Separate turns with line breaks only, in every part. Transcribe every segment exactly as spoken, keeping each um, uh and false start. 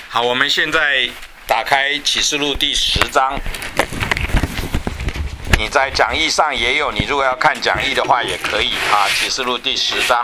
好，我们现在打开启示录第十章。你在讲义上也有，你如果要看讲义的话也可以啊。启示录第十章，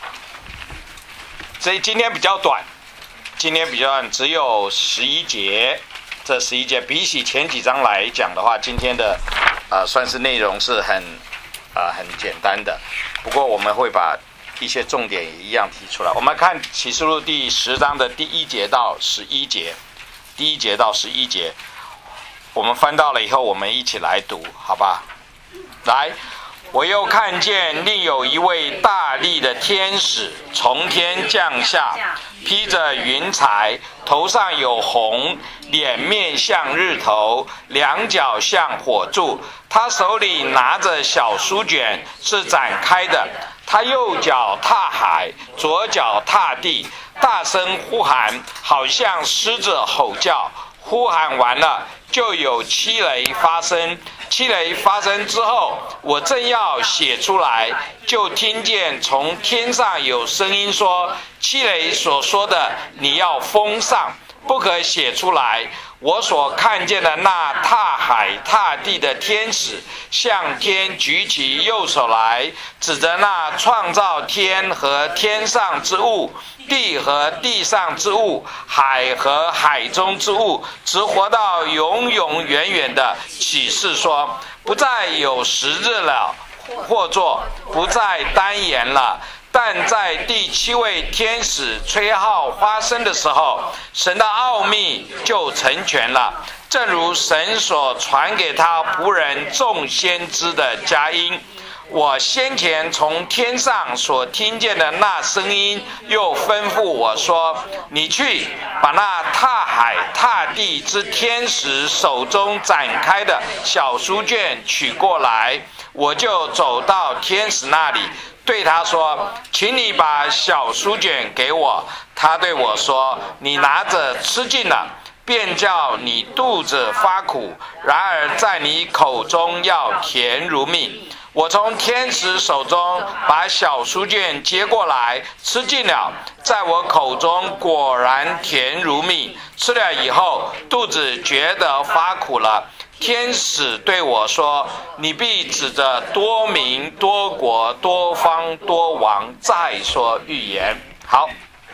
所以今天比较短，今天比较短，只有十一节。这十一节比起前几章来讲的话，今天的呃算是内容是很呃很简单的。不过我们会把一些重点也一样提出来。我们看启示录第十章的第一节到十一节，第一节到十一节，我们翻到了以后，我们一起来读，好吧？来，我又看见另有一位大力的天使从天降下，披着云彩，头上有红，脸面像日头，两脚像火柱。他手里拿着小书卷，是展开的。他右脚踏海，左脚踏地，大声呼喊，好像狮子吼叫。呼喊完了，就有七雷发生。七雷发生之后，我正要写出来，就听见从天上有声音说：七雷所说的，你要封上，不可写出来。我所看见的那踏海踏地的天使，向天举起右手来，指着那创造天和天上之物，地和地上之物，海和海中之物，直活到永永远远的启示说：不再有时日了，或作不再单言了。但在第七位天使吹号发声的时候，神的奥秘就成全了，正如神所传给他仆人众先知的佳音。我先前从天上所听见的那声音，又吩咐我说：你去把那踏海踏地之天使手中展开的小书卷取过来。我就走到天使那里，对他说：请你把小书卷给我。他对我说：你拿着吃尽了，便叫你肚子发苦，然而在你口中要甜如蜜。我从天使手中把小书卷接过来，吃尽了，在我口中果然甜如蜜。吃了以后，肚子觉得发苦了。天使对我说：你必指着多民多国多方多王再说预言。好，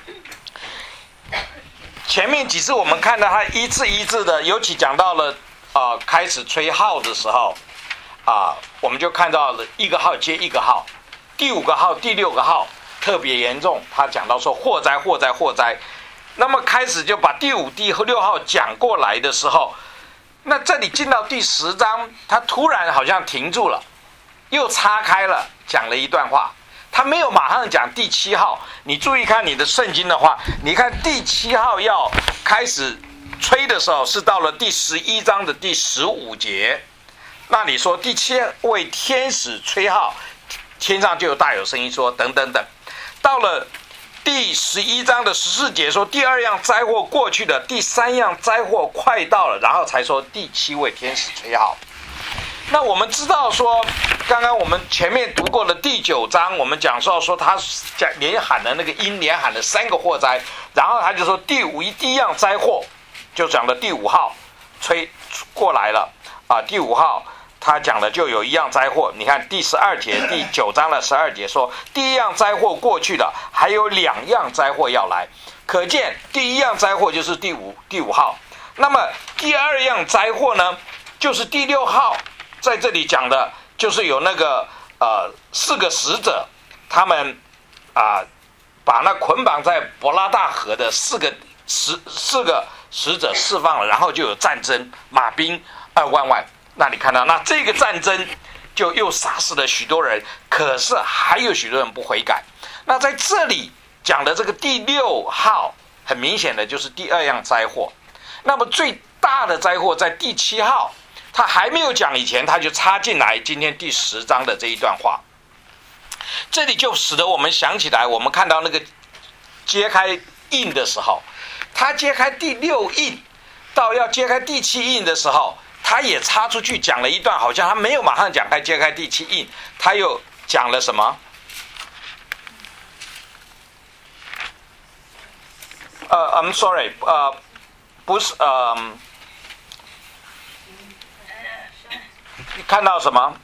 前面几次我们看到他一字一字的，尤其讲到了呃开始吹号的时候啊、呃，我们就看到了一个号接一个号，第五个号第六个号特别严重，他讲到说祸灾祸灾祸灾。那么开始就把第五第六号讲过来的时候，那这里进到第十章，他突然好像停住了，又岔开了，讲了一段话。他没有马上讲第七号。你注意看你的圣经的话，你看第七号要开始吹的时候，是到了第十一章的第十五节。那你说第七位天使吹号，天上就有大有声音说等等等。到了第十一章的十四节说第二样灾祸过去了，第三样灾祸快到了，然后才说第七位天使吹号。那我们知道说，刚刚我们前面读过的第九章，我们讲说说他讲连喊了那个音，连喊了三个祸灾，然后他就说第五一第一样灾祸，就讲的第五号吹过来了啊，第五号。他讲的就有一样灾祸，你看第十二节，第九章的十二节说，第一样灾祸过去了，还有两样灾祸要来，可见第一样灾祸就是第五第五号。那么第二样灾祸呢，就是第六号，在这里讲的就是有那个呃四个使者，他们啊、呃、把那捆绑在伯拉大河的四个十四个使者释放了，然后就有战争，马兵二万万。那你看到，那这个战争就又杀死了许多人，可是还有许多人不悔改。那在这里讲的这个第六号，很明显的就是第二样灾祸。那么最大的灾祸在第七号，他还没有讲以前，他就插进来今天第十章的这一段话。这里就使得我们想起来，我们看到那个揭开印的时候，他揭开第六印，到要揭开第七印的时候，他也插出去讲了一段，好像他没有马上讲开揭开第七印，他又讲了什么？呃 ，I'm sorry， 呃， 不是呃，看到什么？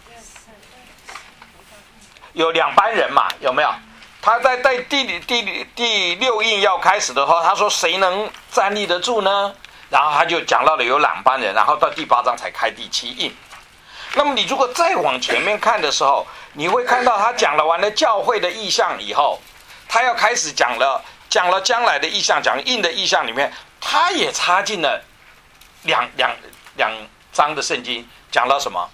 有两班人嘛，有没有？他在在第第第六印要开始的时候，他说谁能站立得住呢？然后他就讲到了有两班人，然后到第八章才开第七印。那么你如果再往前面看的时候，你会看到他讲了完了教会的意象以后，他要开始讲了讲了将来的意象，讲印的意象里面，他也插进了两两两章的圣经，讲到什么？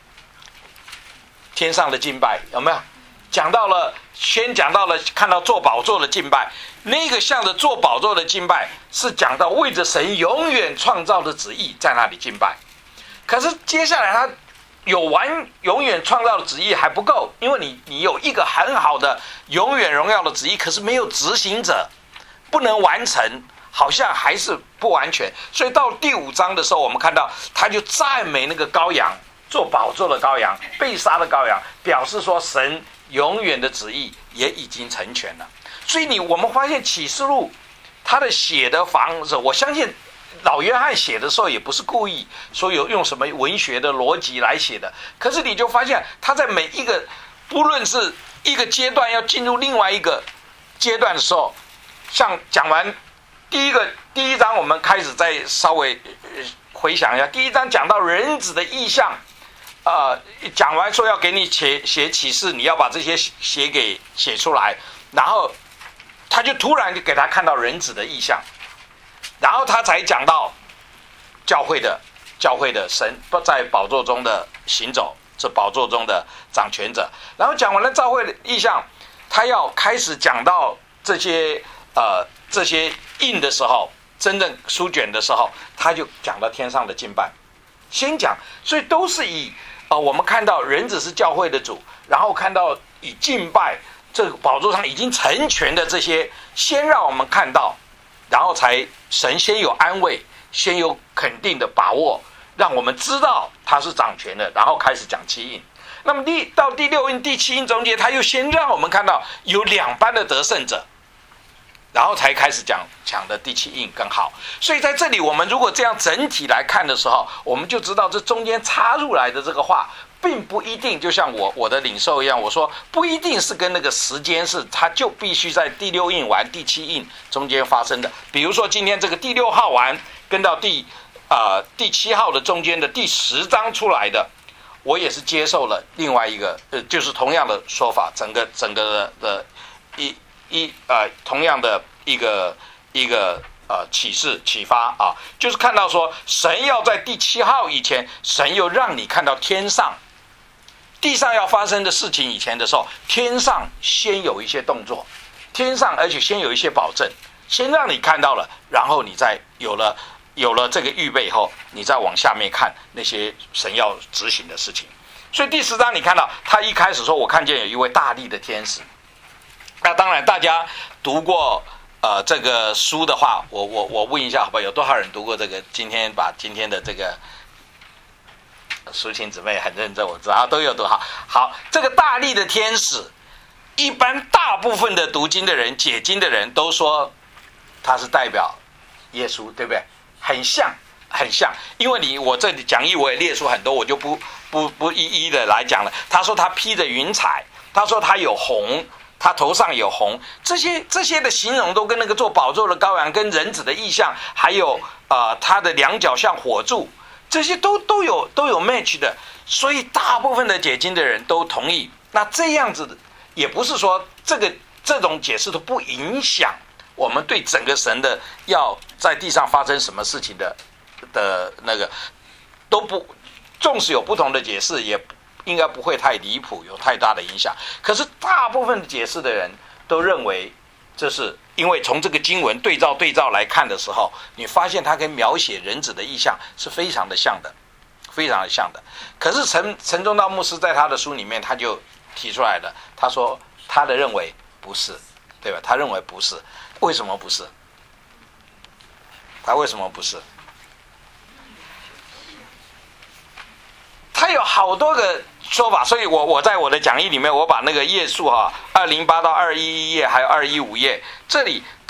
天上的敬拜有没有？讲到了，先讲到了看到坐宝座的敬拜，那个像着坐宝座的敬拜是讲到为着神永远创造的旨意在那里敬拜。可是接下来他有完永远创造的旨意还不够，因为你你有一个很好的永远荣耀的旨意，可是没有执行者，不能完成，好像还是不完全。所以到第五章的时候，我们看到他就赞美那个羔羊，做宝座的羔羊，被杀的羔羊，表示说神永远的旨意也已经成全了。所以你我们发现启示录他的写的方式，我相信老约翰写的时候也不是故意说有用什么文学的逻辑来写的，可是你就发现他在每一个不论是一个阶段要进入另外一个阶段的时候，像讲完第一个第一章，我们开始再稍微回想一下，第一章讲到人子的意象，呃，讲完说要给你写写启示，你要把这些写给写出来，然后他就突然就给他看到人子的意象，然后他才讲到教会的教会的神在宝座中的行走，是宝座中的掌权者。然后讲完了教会的意象，他要开始讲到这些呃这些印的时候，真正书卷的时候，他就讲到天上的敬拜，先讲，所以都是以呃我们看到人子是教会的主，然后看到以敬拜这个宝座上已经成全的这些，先让我们看到，然后才神先有安慰，先有肯定的把握，让我们知道他是掌权的，然后开始讲七印。那么第到第六印、第七印中间，他又先让我们看到有两班的得胜者，然后才开始讲讲的第七印更好。所以在这里，我们如果这样整体来看的时候，我们就知道这中间插入来的这个话，并不一定就像我我的领受一样，我说不一定是跟那个时间是，它就必须在第六印完第七印中间发生的。比如说今天这个第六号完，跟到第呃第七号的中间的第十章出来的，我也是接受了另外一个呃，就是同样的说法，整个整个的一一呃同样的一个一个呃启示启发啊，就是看到说神要在第七号以前，神又让你看到天上。地上要发生的事情以前的时候，天上先有一些动作，天上而且先有一些保证，先让你看到了，然后你再有了有了这个预备后，你再往下面看那些神要执行的事情。所以第十章你看到他一开始说，我看见有一位大力的天使。那当然大家读过呃这个书的话，我我我问一下好不好，有多少人读过这个？今天把今天的这个淑琴姊妹很认真，我知道都有读好。好，这个大力的天使，一般大部分的读经的人、解经的人都说他是代表耶稣，对不对？很像，很像。因为你我这里讲义我也列出很多，我就不不不一一的来讲了。他说他披着云彩，他说他有红，他头上有红，这些这些的形容都跟那个做宝座的羔羊、跟人子的意象，还有呃他的两脚像火柱。这些都都有都有 match 的，所以大部分的解经的人都同意。那这样子也不是说这个这种解释都不影响我们对整个神的要在地上发生什么事情的的那个都不，纵使有不同的解释，也应该不会太离谱，有太大的影响。可是大部分解释的人都认为，这是因为从这个经文对照对照来看的时候，你发现它跟描写人子的意象是非常的像的，非常的像的。可是陈陈忠道牧师在他的书里面他就提出来了，他说他的认为不是，对吧？他认为不是，为什么不是？他为什么不是？他有好多个说法，所以我我在我的讲义里面，我把那个页数哈，二零八到二一一页，还有二一五页，这里他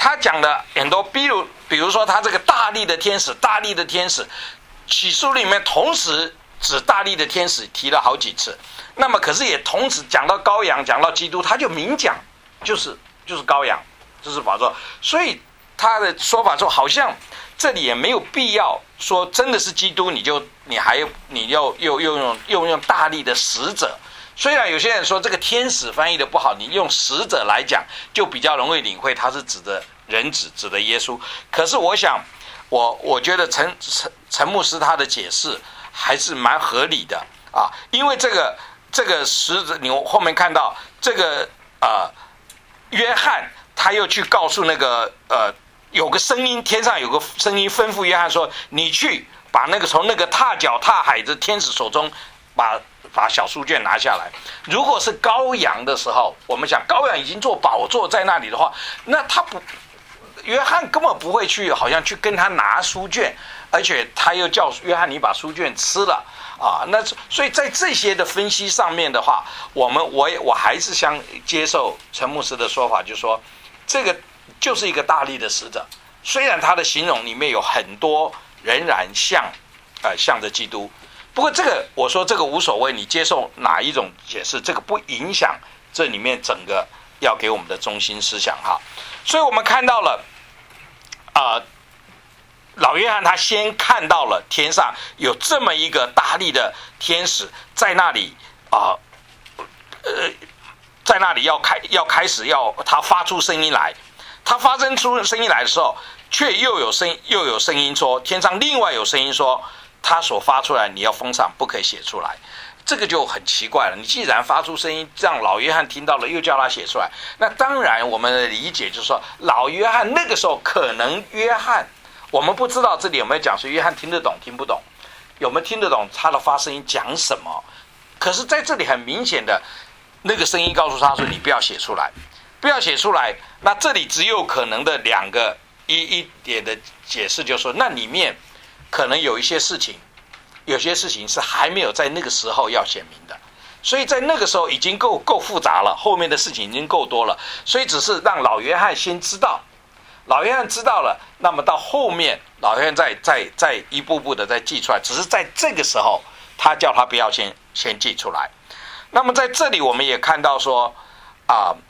他讲的很多，比如比如说他这个大力的天使，大力的天使，启示录里面同时指大力的天使提了好几次，那么可是也同时讲到羔羊，讲到基督，他就明讲就是就是羔羊，就是宝座，所以他的说法说好像这里也没有必要说真的是基督，你就你还你要又又用又用大力的使者。虽然有些人说这个天使翻译的不好，你用使者来讲就比较容易领会，它是指的人子，指的耶稣。可是我想，我我觉得陈陈陈牧师他的解释还是蛮合理的啊，因为这个这个使者，你后面看到这个呃约翰他又去告诉那个呃有个声音，天上有个声音吩咐约翰说，你去把那个从那个踏脚踏海的天使手中把。把小书卷拿下来。如果是羔羊的时候，我们想羔羊已经做宝座在那里的话，那他不，约翰根本不会去，好像去跟他拿书卷，而且他又叫约翰你把书卷吃了啊。那所以在这些的分析上面的话，我们我也我还是想接受陈牧师的说法，就是说这个就是一个大力的使者，虽然他的形容里面有很多仍然像呃向着基督。不过这个我说这个无所谓，你接受哪一种解释，这个不影响这里面整个要给我们的中心思想哈。所以我们看到了啊、呃，老约翰他先看到了天上有这么一个大力的天使在那里啊，呃，在那里要开要开始要他发出声音来，他发生出声音来的时候，却又有声又有声音说，天上另外有声音说。他所发出来，你要封上，不可以写出来，这个就很奇怪了。你既然发出声音，让老约翰听到了，又叫他写出来，那当然我们的理解就是说，老约翰那个时候可能约翰，我们不知道这里有没有讲说约翰听得懂听不懂，有没有听得懂他的发声音讲什么？可是在这里很明显的，那个声音告诉他说，你不要写出来，不要写出来。那这里只有可能的两个一一点的解释，就是说，那里面。可能有一些事情，有些事情是还没有在那个时候要显明的，所以在那个时候已经够够复杂了，后面的事情已经够多了，所以只是让老约翰先知道，老约翰知道了，那么到后面老约翰再再再一步步的再记出来，只是在这个时候他叫他不要先先记出来。那么在这里我们也看到说啊。呃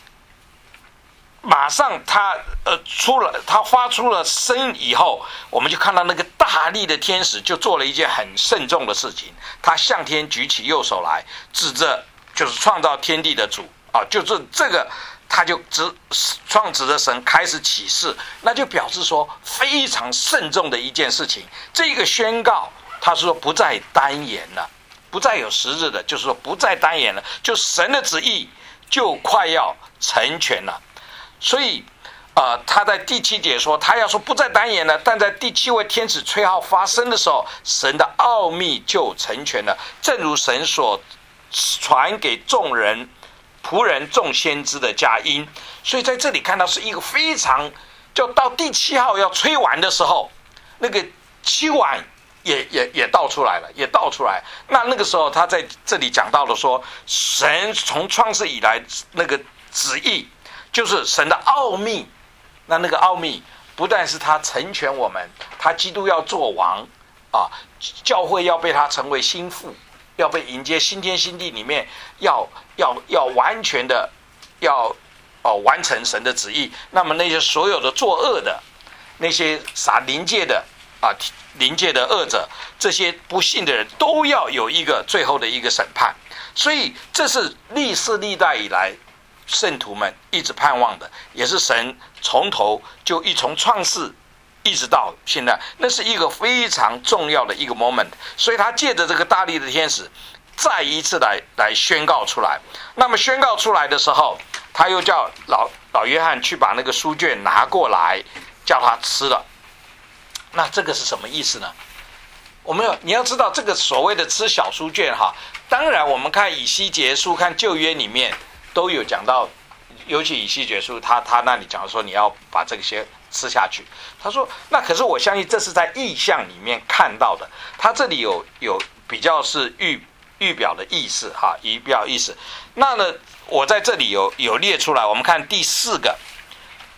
马上他呃出了，他发出了声以后，我们就看到那个大力的天使就做了一件很慎重的事情，他向天举起右手来，指着就是创造天地的主啊，就是这个他就指创指着神开始启示，那就表示说非常慎重的一件事情。这个宣告，他说不再单言了，不再有时日的，就是说不再单言了，就神的旨意就快要成全了。所以，呃，他在第七节说，他要说不再单言了，但在第七位天使吹号发声的时候，神的奥秘就成全了，正如神所传给众人、仆人、众先知的佳音。所以在这里看到是一个非常，就到第七号要吹完的时候，那个七碗也也也倒出来了，也倒出来。那那个时候他在这里讲到了说，神从创世以来那个旨意。就是神的奥秘，那那个奥秘不但是他成全我们，他基督要做王啊，教会要被他成为心腹，要被迎接新天新地里面，要要要完全的要哦完成神的旨意。那么那些所有的作恶的，那些撒灵界的啊灵界的恶者，这些不信的人都要有一个最后的一个审判。所以这是历世历代以来。圣徒们一直盼望的，也是神从头就一从创世一直到现在，那是一个非常重要的一个 moment。所以他借着这个大力的天使，再一次来来宣告出来。那么宣告出来的时候，他又叫老老约翰去把那个书卷拿过来，叫他吃了。那这个是什么意思呢？我们要你要知道，这个所谓的吃小书卷哈，当然我们看以西结书，看旧约里面。都有讲到，尤其以西结书，他他那里讲说你要把这些吃下去。他说，那可是我相信这是在意象里面看到的。他这里有有比较是预预表的意思哈，预表意思。那呢，我在这里有有列出来。我们看第四个，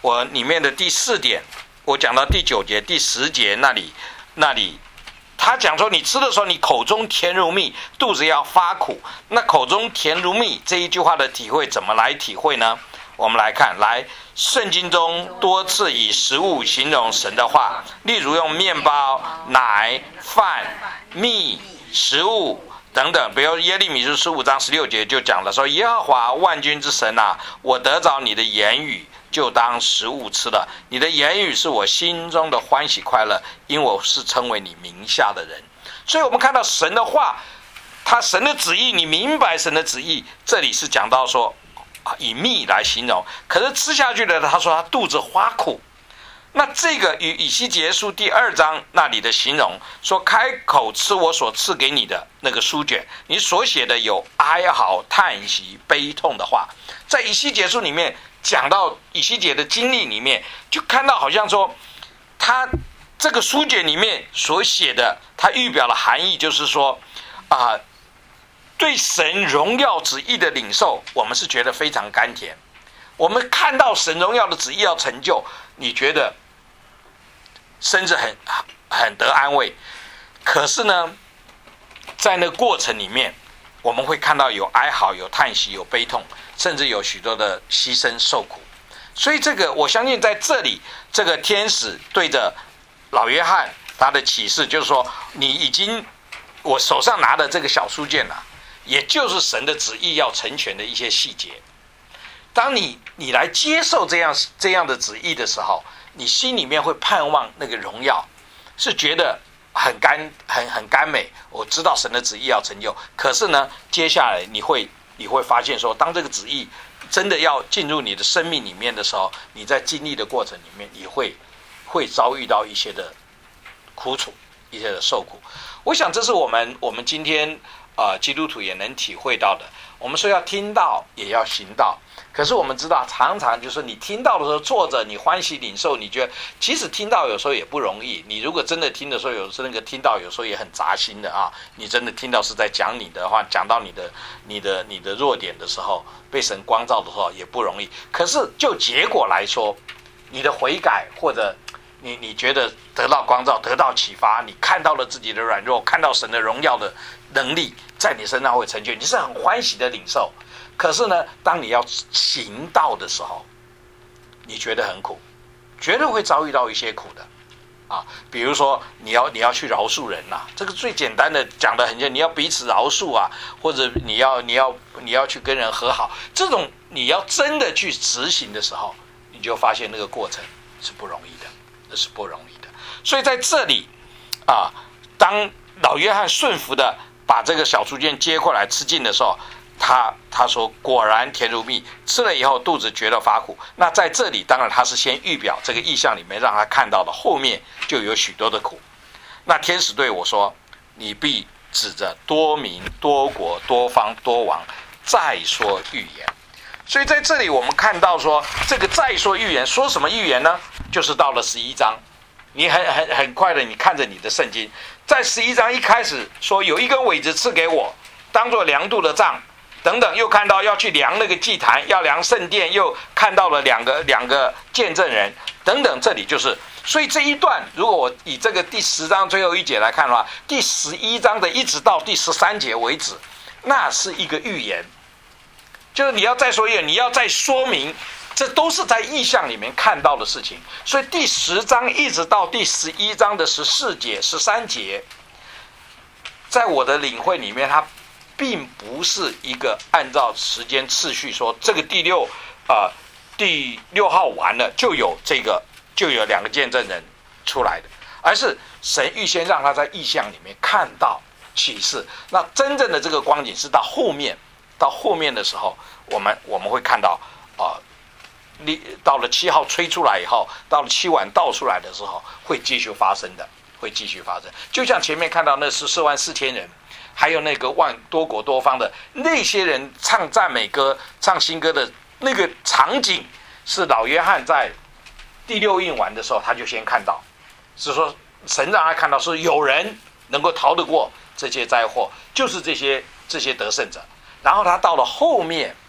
我里面的第四点，我讲到第九节、第十节那里，那里他讲说，你吃的时候，你口中甜如蜜，肚子要发苦。那口中甜如蜜这一句话的体会，怎么来体会呢？我们来看，来，圣经中多次以食物形容神的话，例如用面包、奶、饭、蜜、食物等等。比如耶利米书十五章十六节就讲了说，耶和华万军之神啊，我得着你的言语，就当食物吃了。你的言语是我心中的欢喜快乐，因我是称为你名下的人。所以我们看到神的话，他神的旨意，你明白神的旨意，这里是讲到说以蜜来形容，可是吃下去的他说他肚子发苦。那这个与以西结书第二章那里的形容说，开口吃我所赐给你的那个书卷，你所写的有哀嚎、叹息、悲痛的话。在以西结书里面讲到以西结的经历里面，就看到好像说他这个书卷里面所写的，他预表的含义就是说啊、呃，对神荣耀旨意的领受，我们是觉得非常甘甜。我们看到神荣耀的旨意要成就，你觉得甚至很很得安慰。可是呢，在那个过程里面，我们会看到有哀嚎、有叹息、有悲痛，甚至有许多的牺牲受苦。所以这个我相信在这里，这个天使对着老约翰他的启示就是说，你已经我手上拿的这个小书卷啊，也就是神的旨意要成全的一些细节。当你你来接受这样这样的旨意的时候，你心里面会盼望那个荣耀，是觉得很甘很很甘美。我知道神的旨意要成就，可是呢，接下来你会你会发现说，当这个旨意真的要进入你的生命里面的时候，你在经历的过程里面，你会会遭遇到一些的苦楚，一些的受苦。我想这是我们我们今天呃基督徒也能体会到的。我们说要听到，也要行道。可是我们知道，常常就是你听到的时候，坐着你欢喜领受，你觉得其实听到有时候也不容易。你如果真的听的时候，有时候那个听到有时候也很扎心的啊。你真的听到是在讲你的话，讲到你的你的你的弱点的时候，被神光照的时候也不容易。可是就结果来说，你的悔改或者你你觉得得到光照，得到启发，你看到了自己的软弱，看到神的荣耀的能力在你身上会成就，你是很欢喜的领受。可是呢，当你要行道的时候，你觉得很苦，绝对会遭遇到一些苦的啊。比如说，你要你要去饶恕人呐、啊，这个最简单的讲得很简单，你要彼此饶恕啊，或者你要你要你要去跟人和好，这种你要真的去执行的时候，你就发现那个过程是不容易的，那是不容易的。所以在这里啊，当老约翰顺服的把这个小书卷接过来吃进的时候，他他说果然甜如蜜，吃了以后肚子觉得发苦。那在这里当然他是先预表这个意象里面让他看到的，后面就有许多的苦。那天使对我说，你必指着多民多国多方多王再说预言。所以在这里我们看到说，这个再说预言，说什么预言呢？就是到了十一章，你很很很快的你看着你的圣经，在十一章一开始说，有一根苇子赐给我，当作量度的杖等等，又看到要去量那个祭坛，要量圣殿，又看到了两个两个见证人等等。这里就是，所以这一段如果我以这个第十章最后一节来看的话，第十一章的一直到第十三节为止，那是一个预言，就是你要再说预言，你要再说明，这都是在意象里面看到的事情。所以第十章一直到第十一章的十四节、十三节，在我的领会里面，它并不是一个按照时间次序说这个第六呃第六号完了就有这个就有两个见证人出来的，而是神预先让他在意象里面看到启示。那真正的这个光景是到后面到后面的时候，我们我们会看到啊、呃，到了七号吹出来以后，到了七晚倒出来的时候，会继续发生的，会继续发生。就像前面看到那十四万四千人。还有那个万多国多方的那些人唱赞美歌、唱新歌的那个场景，是老约翰在第六印完的时候他就先看到，是说神让他看到是有人能够逃得过这些灾祸，就是这些这些得胜者。然后他到了后面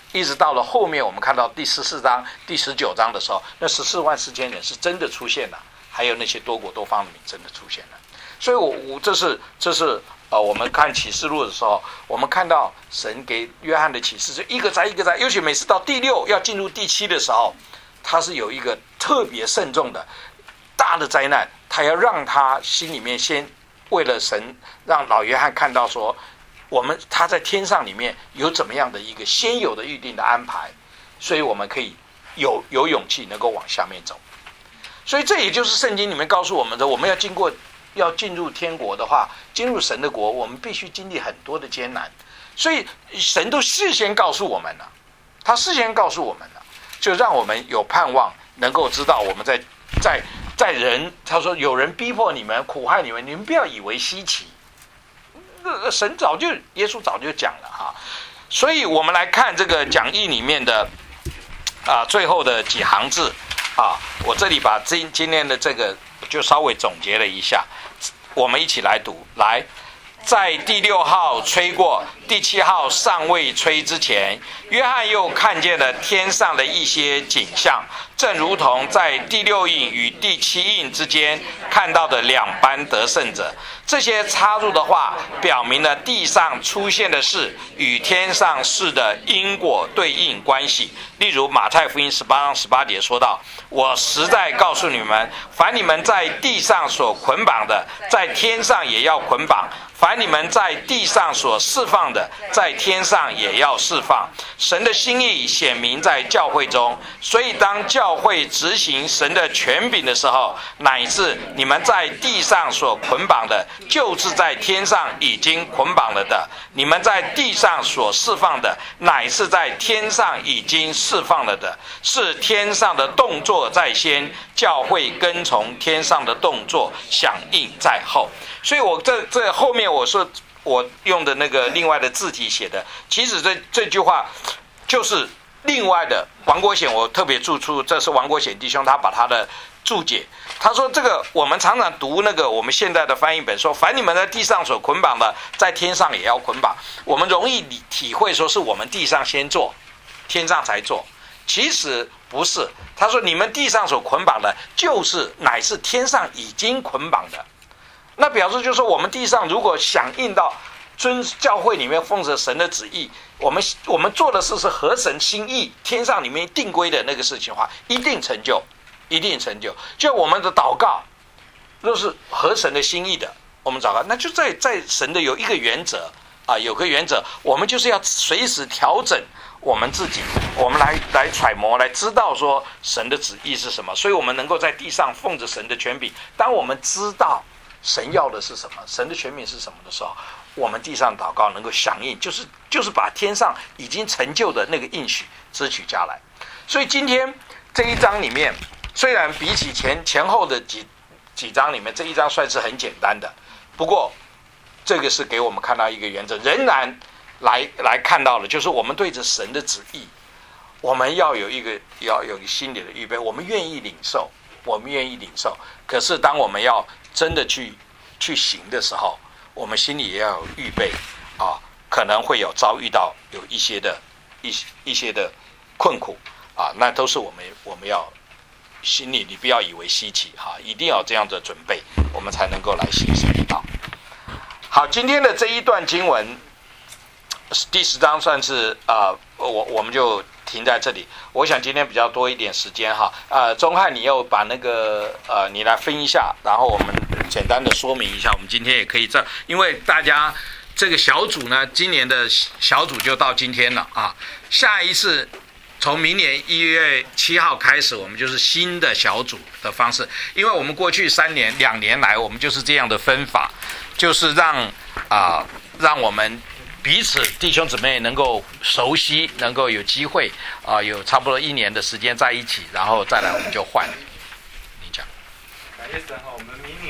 一直到了后面我们看到第十四章、第十九章的时候，那十四万四千人是真的出现了，还有那些多国多方的民真的出现了。所以我我这是这是呃我们看启示录的时候，我们看到神给约翰的启示是一个灾一个灾，尤其每次到第六要进入第七的时候，他是有一个特别慎重的大的灾难，他要让他心里面先为了神，让老约翰看到说，我们他在天上里面有怎么样的一个先有的预定的安排，所以我们可以有有勇气能够往下面走。所以这也就是圣经里面告诉我们的，我们要经过要进入天国的话，进入神的国，我们必须经历很多的艰难。所以神都事先告诉我们了，他事先告诉我们了，就让我们有盼望，能够知道我们在在在人，他说有人逼迫你们、苦害你们，你们不要以为稀奇。神早就耶稣早就讲了哈，所以我们来看这个讲义里面的啊最后的几行字啊，我这里把今今天的这个就稍微总结了一下，我们一起来读。来，在第六号吹过，第七号尚未吹之前，约翰又看见了天上的一些景象，正如同在第六印与第七印之间看到的两班得胜者。这些插入的话，表明了地上出现的事与天上事的因果对应关系。例如马太福音十八章十八节说到，我实在告诉你们，凡你们在地上所捆绑的，在天上也要捆绑，凡你们在地上所释放的，在天上也要释放。神的心意显明在教会中，所以当教会执行神的权柄的时候，乃是你们在地上所捆绑的，就是在天上已经捆绑了的；你们在地上所释放的，乃是在天上已经释放了的。是天上的动作在先，教会跟从天上的动作，响应在后。所以我这这后面我说我用的那个另外的字体写的，其实这这句话就是另外的王国显，我特别注出，这是王国显弟兄他把他的注解，他说这个我们常常读那个我们现在的翻译本说，凡你们在地上所捆绑的，在天上也要捆绑，我们容易体会说是我们地上先做，天上才做，其实不是。他说你们地上所捆绑的，就是乃是天上已经捆绑的。那表示就是说，我们地上如果响应到遵教会里面奉着神的旨意，我们我们做的事是合神心意，天上里面定规的那个事情的话，一定成就，一定成就。就我们的祷告，若是合神的心意的，我们祷告，那就在在神的有一个原则啊，有个原则，我们就是要随时调整我们自己，我们来来揣摩，来知道说神的旨意是什么，所以我们能够在地上奉着神的权柄。当我们知道神要的是什么，神的权柄是什么的时候，我们地上祷告能够响应，就是就是把天上已经成就的那个应许支取下来。所以今天这一章里面，虽然比起前前后的几几章里面，这一章算是很简单的，不过这个是给我们看到一个原则，仍然来来看到了，就是我们对着神的旨意，我们要有一个要有心理的预备，我们愿意领受，我们愿意领受。可是当我们要真的去去行的时候，我们心里也要有预备啊，可能会有遭遇到有一些的一一些的困苦啊，那都是我们我们要心里，你不要以为稀奇哈、啊，一定要这样的准备，我们才能够来行神的道。好，今天的这一段经文第十章算是啊、呃，我我们就停在这里。我想今天比较多一点时间哈，呃，钟汉你又把那个呃你来分一下，然后我们简单的说明一下，我们今天也可以这，因为大家这个小组呢，今年的小组就到今天了啊，下一次从明年一月七号开始，我们就是新的小组的方式，因为我们过去三年两年来，我们就是这样的分法，就是让啊、呃、让我们彼此弟兄姊妹能够熟悉，能够有机会啊、呃，有差不多一年的时间在一起，然后再来我们就换。你讲。感谢神哈，我们明年。